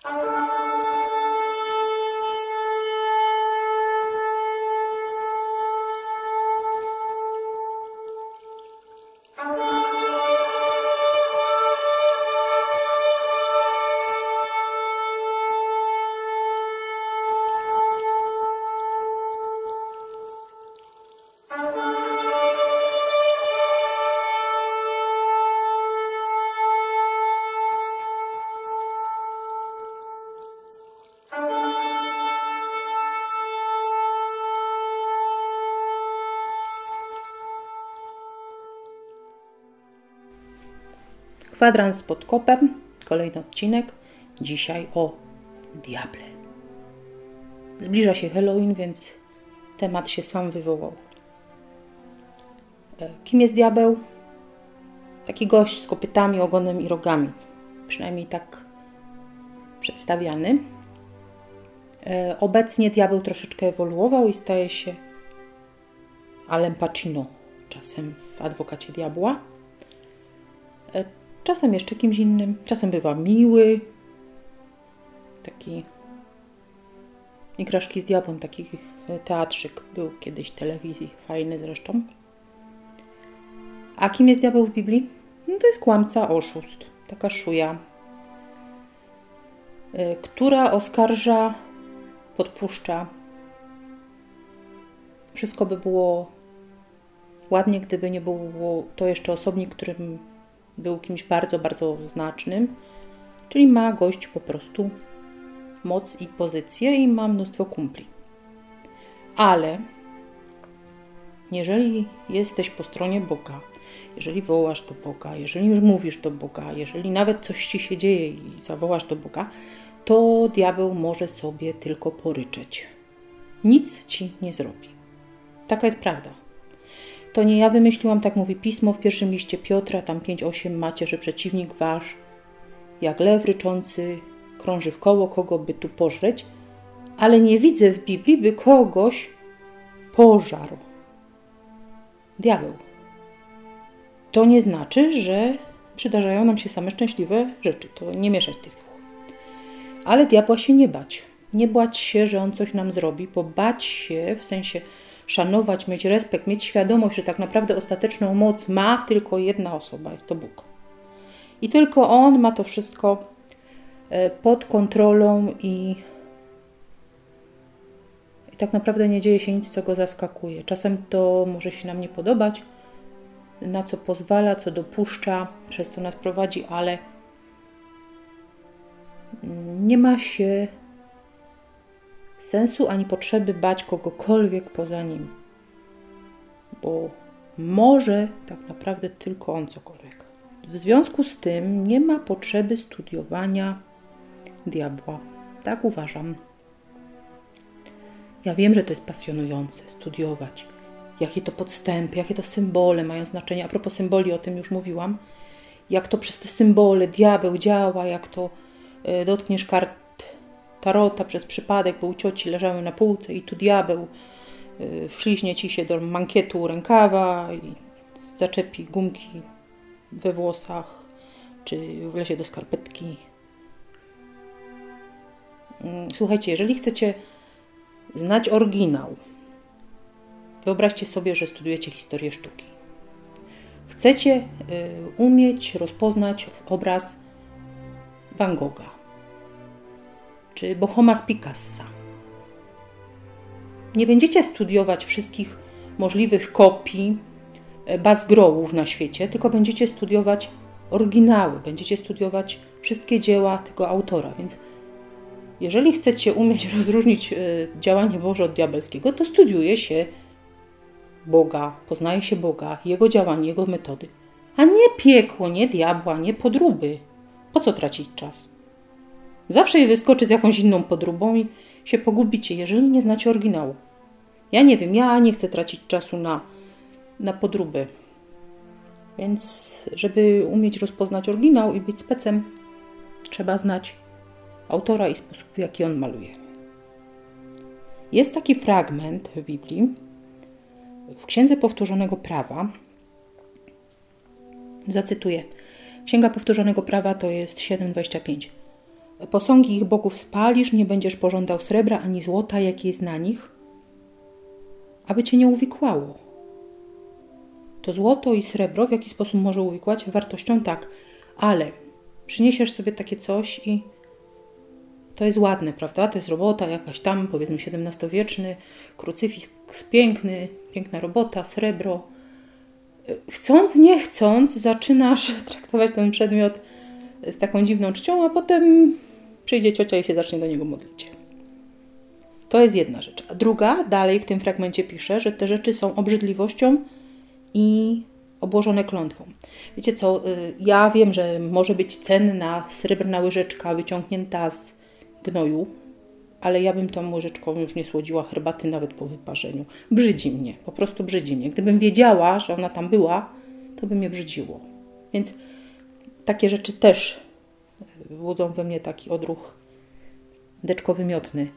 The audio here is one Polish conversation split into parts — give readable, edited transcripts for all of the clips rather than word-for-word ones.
Kwadrans pod kopem, kolejny odcinek, dzisiaj o diable. Zbliża się Halloween, więc temat się sam wywołał. Kim jest diabeł? Taki gość z kopytami, ogonem i rogami. Przynajmniej tak przedstawiany. Obecnie diabeł troszeczkę ewoluował i staje się Alem Pacino, czasem w Adwokacie Diabła. Czasem jeszcze kimś innym, czasem bywa miły, taki Igraszki z diabłem, taki teatrzyk był kiedyś w telewizji, fajny zresztą. A kim jest diabeł w Biblii? No to jest kłamca, oszust, taka szuja, która oskarża, podpuszcza. Wszystko by było ładnie, gdyby nie było to jeszcze osobnik, którym był kimś bardzo, bardzo znacznym, czyli ma gość po prostu moc i pozycję i ma mnóstwo kumpli. Ale jeżeli jesteś po stronie Boga, jeżeli wołasz do Boga, jeżeli mówisz do Boga, jeżeli nawet coś ci się dzieje i zawołasz do Boga, to diabeł może sobie tylko poryczeć. Nic ci nie zrobi. Taka jest prawda. To nie ja wymyśliłam, tak mówi Pismo w pierwszym liście Piotra, tam 5:8 macie, że przeciwnik wasz, jak lew ryczący, krąży w koło, kogo by tu pożreć, ale nie widzę w Biblii, by kogoś pożarł. Diabeł. To nie znaczy, że przydarzają nam się same szczęśliwe rzeczy. To nie mieszać tych dwóch. Ale diabła się nie bać. Nie bać się, że on coś nam zrobi, bo bać się, w sensie szanować, mieć respekt, mieć świadomość, że tak naprawdę ostateczną moc ma tylko jedna osoba, jest to Bóg. I tylko On ma to wszystko pod kontrolą i tak naprawdę nie dzieje się nic, co Go zaskakuje. Czasem to może się nam nie podobać, na co pozwala, co dopuszcza, przez co nas prowadzi, ale nie ma się sensu ani potrzeby bać kogokolwiek poza Nim. Bo może tak naprawdę tylko On cokolwiek. W związku z tym nie ma potrzeby studiowania diabła. Tak uważam. Ja wiem, że to jest pasjonujące studiować. Jakie to podstępy, jakie to symbole mają znaczenie. A propos symboli, o tym już mówiłam. Jak to przez te symbole diabeł działa, jak to dotkniesz kart tarota przez przypadek, bo u cioci leżały na półce i tu diabeł wśliźnie ci się do mankietu rękawa i zaczepi gumki we włosach, czy wlezie do skarpetki. Słuchajcie, jeżeli chcecie znać oryginał, wyobraźcie sobie, że studujecie historię sztuki. Chcecie umieć rozpoznać obraz Van Gogha, czy Bohoma z Picassa. Nie będziecie studiować wszystkich możliwych kopii Bas Grauów na świecie, tylko będziecie studiować oryginały, będziecie studiować wszystkie dzieła tego autora. Więc jeżeli chcecie umieć rozróżnić działanie Boże od diabelskiego, to studiuje się Boga, poznaje się Boga, Jego działanie, Jego metody, a nie piekło, nie diabła, nie podróby. Po co tracić czas? Zawsze wyskoczy z jakąś inną podróbą i się pogubicie, jeżeli nie znacie oryginału. Ja nie wiem, ja nie chcę tracić czasu na podróby. Więc żeby umieć rozpoznać oryginał i być specem, trzeba znać autora i sposób, w jaki on maluje. Jest taki fragment w Biblii, w Księdze Powtórzonego Prawa. Zacytuję. Księga Powtórzonego Prawa to jest 7:25. Posągi ich bogów spalisz, nie będziesz pożądał srebra ani złota, jakie jest na nich, aby cię nie uwikłało. To złoto i srebro w jaki sposób może uwikłać? Wartością tak, ale przyniesiesz sobie takie coś i to jest ładne, prawda? To jest robota jakaś tam, powiedzmy XVII-wieczny, krucyfiks piękny, piękna robota, srebro. Chcąc, nie chcąc, zaczynasz traktować ten przedmiot z taką dziwną czcią, a potem przyjdzie ciocia i się zacznie do niego modlić. To jest jedna rzecz. A druga, dalej w tym fragmencie pisze, że te rzeczy są obrzydliwością i obłożone klątwą. Wiecie co, ja wiem, że może być cenna srebrna łyżeczka wyciągnięta z gnoju, ale ja bym tą łyżeczką już nie słodziła herbaty nawet po wyparzeniu. Brzydzi mnie, po prostu brzydzi mnie. Gdybym wiedziała, że ona tam była, to by mnie brzydziło. Więc takie rzeczy też budzą we mnie taki odruch deczkowymiotny.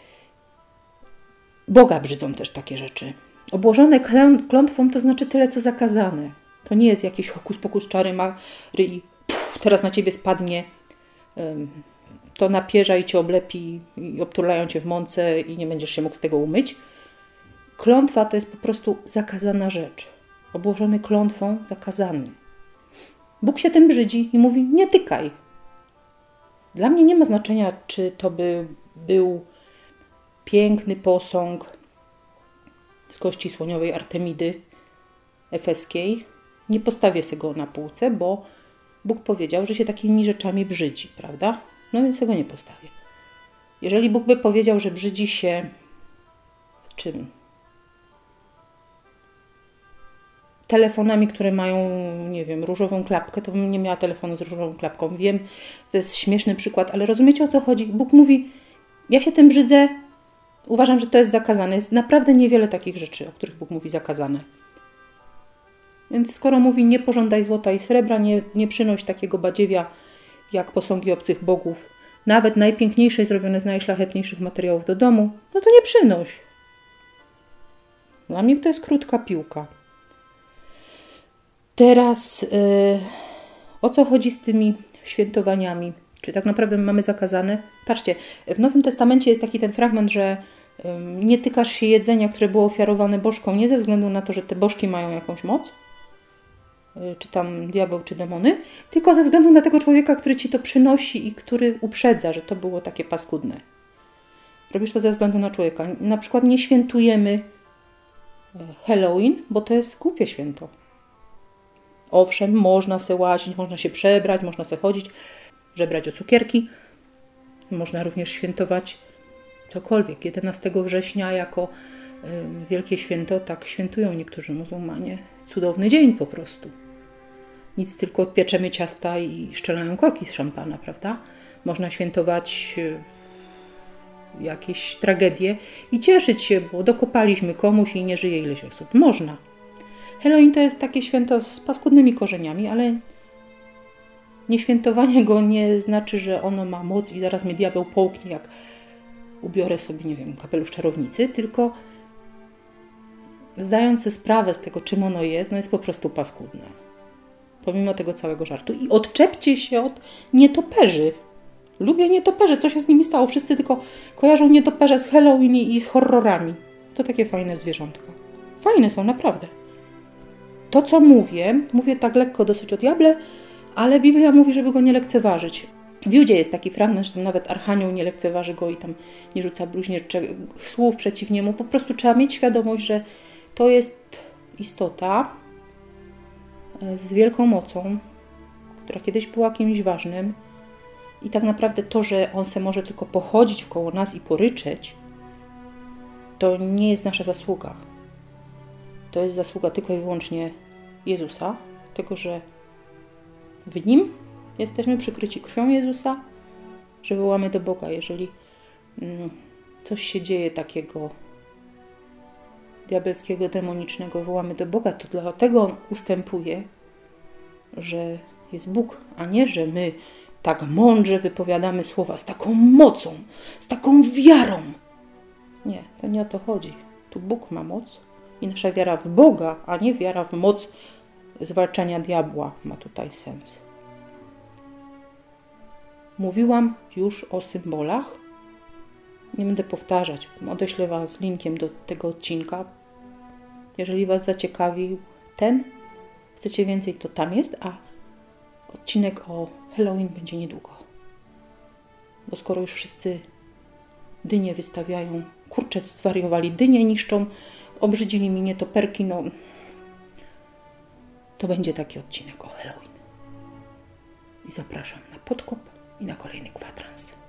Boga brzydzą też takie rzeczy. Obłożone klątwą to znaczy tyle, co zakazane. To nie jest jakiś hokus pokus czary mary i teraz na ciebie spadnie to napierza i cię oblepi i obturlają cię w mące i nie będziesz się mógł z tego umyć. Klątwa to jest po prostu zakazana rzecz. Obłożony klątwą, zakazany. Bóg się tym brzydzi i mówi, nie tykaj. Dla mnie nie ma znaczenia, czy to by był piękny posąg z kości słoniowej Artemidy efeskiej. Nie postawię sobie go na półce, bo Bóg powiedział, że się takimi rzeczami brzydzi, prawda? No więc tego nie postawię. Jeżeli Bóg by powiedział, że brzydzi się czym? Telefonami, które mają, nie wiem, różową klapkę, to bym nie miała telefonu z różową klapką. Wiem, to jest śmieszny przykład, ale rozumiecie, o co chodzi? Bóg mówi, ja się tym brzydzę, uważam, że to jest zakazane. Jest naprawdę niewiele takich rzeczy, o których Bóg mówi zakazane. Więc skoro mówi, nie pożądaj złota i srebra, nie przynoś takiego badziewia, jak posągi obcych bogów, nawet najpiękniejsze zrobione z najszlachetniejszych materiałów do domu, no to nie przynoś. Dla mnie to jest krótka piłka. Teraz o co chodzi z tymi świętowaniami? Czy tak naprawdę mamy zakazane? Patrzcie, w Nowym Testamencie jest taki ten fragment, że nie tykasz się jedzenia, które było ofiarowane bożkom, nie ze względu na to, że te bożki mają jakąś moc, czy tam diabeł, czy demony, tylko ze względu na tego człowieka, który ci to przynosi i który uprzedza, że to było takie paskudne. Robisz to ze względu na człowieka. Na przykład nie świętujemy Halloween, bo to jest głupie święto. Owszem, można se łazić, można się przebrać, można se chodzić, żebrać o cukierki. Można również świętować cokolwiek. 11 września jako wielkie święto, tak świętują niektórzy muzułmanie. Cudowny dzień po prostu. Nic, tylko pieczemy ciasta i szczelają korki z szampana, prawda? Można świętować jakieś tragedie i cieszyć się, bo dokopaliśmy komuś i nie żyje ileś osób. Można. Halloween to jest takie święto z paskudnymi korzeniami, ale nieświętowanie go nie znaczy, że ono ma moc i zaraz mnie diabeł połknie, jak ubiorę sobie, nie wiem, kapelusz czarownicy, tylko zdając sobie sprawę z tego, czym ono jest, no jest po prostu paskudne. Pomimo tego całego żartu. I odczepcie się od nietoperzy. Lubię nietoperze. Co się z nimi stało? Wszyscy tylko kojarzą nietoperze z Halloween i z horrorami. To takie fajne zwierzątka. Fajne są, naprawdę. To, co mówię tak lekko dosyć o diable, ale Biblia mówi, żeby go nie lekceważyć. W Judzie jest taki fragment, że tam nawet archanioł nie lekceważy go i tam nie rzuca bluźnierczych słów przeciw niemu. Po prostu trzeba mieć świadomość, że to jest istota z wielką mocą, która kiedyś była kimś ważnym i tak naprawdę to, że on se może tylko pochodzić wkoło nas i poryczeć, to nie jest nasza zasługa. To jest zasługa tylko i wyłącznie Jezusa, tego, że w Nim jesteśmy przykryci krwią Jezusa, że wołamy do Boga. Jeżeli coś się dzieje takiego diabelskiego, demonicznego, wołamy do Boga, to dlatego On ustępuje, że jest Bóg, a nie, że my tak mądrze wypowiadamy słowa z taką mocą, z taką wiarą. Nie, to nie o to chodzi. Tu Bóg ma moc i nasza wiara w Boga, a nie wiara w moc zwalczania diabła ma tutaj sens. Mówiłam już o symbolach. Nie będę powtarzać. Odeślę Was linkiem do tego odcinka. Jeżeli Was zaciekawił chcecie więcej, to tam jest, a odcinek o Halloween będzie niedługo. Bo skoro już wszyscy dynie wystawiają, kurczę, zwariowali, dynie niszczą, obrzydzili mi nietoperki, to będzie taki odcinek o Halloween. I zapraszam na podkop i na kolejny kwadrans.